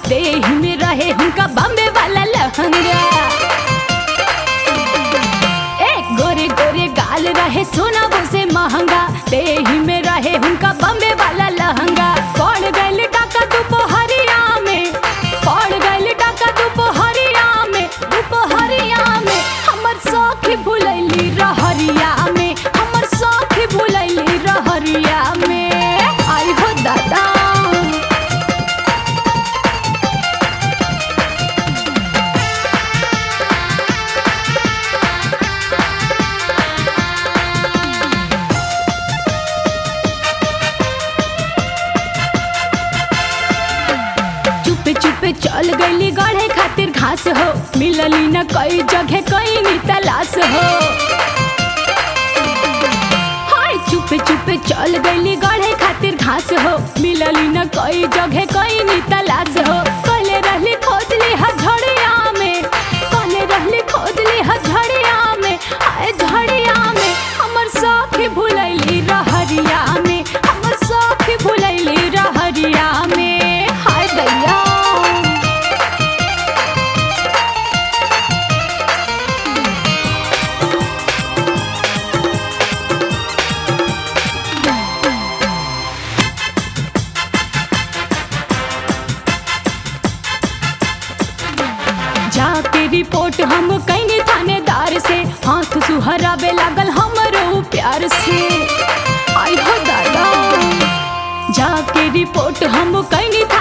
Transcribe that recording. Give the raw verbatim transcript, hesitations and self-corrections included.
देह में रहे उनका बम्बे वाला लहंगा। एक गोरे गोरे गाल रहे सोना वो से महंगा, देह में रहे उनका बम्बे वाला लहंगा। पड़ गइल टाका दोपहरिया में, पड़ गइल टाका दोपहरिया में, दोपहरिया में हमर सौख भुलैली रहरिया में, हमर सौख भुलैली रहरिया में। आई हो दादा चुपे चुपे चल गईली गढ़े खातिर घास हो, मिलली न कई जगह कई नी तलाश हो। हाय चुपे चुपे चल गईली गढ़े खातिर घास हो, मिलली न कई जगह कई नी तलाश हो। कहले रहली खोदली हझड़िया में, कहले रहली खोदली हझड़िया में, हाय झड़िया में हमर सौख भुलैली रहरिया में, हमर सौख भुलैली रहरिया में। हाय दैया जाके रिपोर्ट हम कईनी थानेदार से, हाथ सुहरावे लागल हमरो प्यार से। आई हो दादा जाके रिपोर्ट हम कईनी